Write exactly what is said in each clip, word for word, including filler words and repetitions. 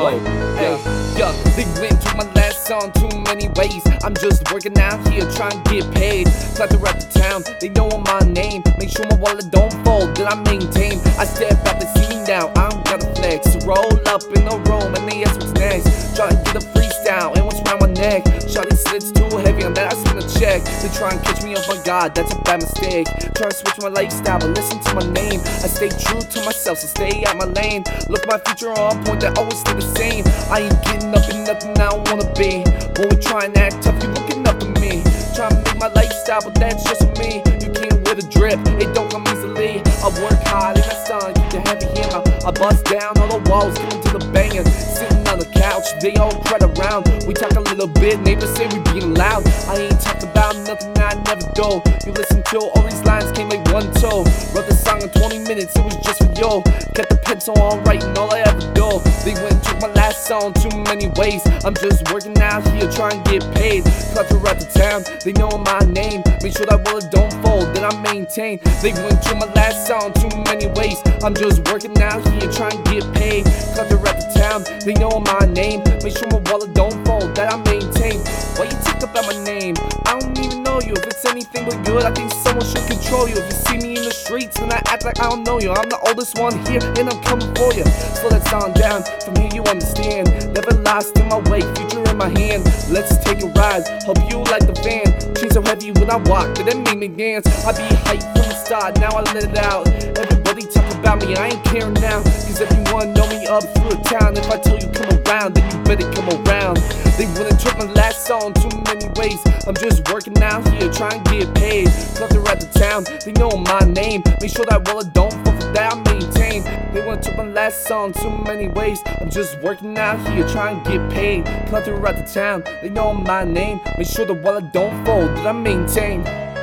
flow. Hey, yeah, they went to my last song too many ways. I'm just working out here trying to get paid. Try to rap the town, they know my name. Make sure my wallet don't fold, that I maintain. I step out, they see me now, I don't gotta flex. Roll up in the room and they ask what's next. Try to get a freestyle and what's round my neck. Shawty slits too heavy on that, I spin a check. They try and catch me, oh my god, that's a bad mistake. Try to switch my lifestyle, but listen to my name. I stay true to myself, so stay out my lane. Look my future on point, that always stay the same. I ain't getting up in nothing I don't wanna be. When we try and act tough, you looking up at me. Try to make my lifestyle, but that's just for me. You can't wear the drip, it don't come easily. I work hard in the sun, keep the heavy hammer. I bust down all the walls, get into the banger. Sitting on the couch, they all crowd around. We talk a little bit, neighbors say we being loud. I ain't talked about nothing I never do. You listen to all these lines came like one toe. Wrote the song in twenty minutes, it was just for you. Kept the pencil on writing all I ever do. They went and took my last song too many ways. I'm just working out here trying to get paid. Clutch around the town, they know my name. Make sure that wallet don't fold, that I maintain. They went to my last song too many ways. I'm just working out here trying to get paid. Clutch around the town, they know my name. Make sure my wallet don't fold, that I maintain. Why you talk about my name? I don't even know you. If it's anything but good, I think someone should control you. If you see me in the streets and I act like I don't know you, I'm the oldest one here and I'm coming for you. Slow that sound down, from here you understand. Never lost in my way, future in my hand. Let's take a ride, hope you like the van. Chain so heavy when I walk, that it make me dance. I be hyped from the start, now I let it out. Everybody talk about me, I ain't caring now. Cause everyone know me up through the town. If I tell you come around, then you better come around. They wouldn't took my last song too many ways. I'm just working out here trying to get paid. Clutch around the town, they know my name. Make sure that wallet don't fall for that I maintain. They wouldn't took my last song too many ways. I'm just working out here trying to get paid. Clutch around the town, they know my name. Make sure the wallet don't fold, that I maintain.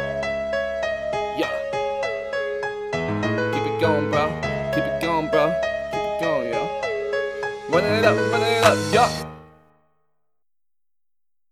Yeah. Keep it going, bro. Keep it going, bro. Keep it going, yo. Running it up, running it up, yo.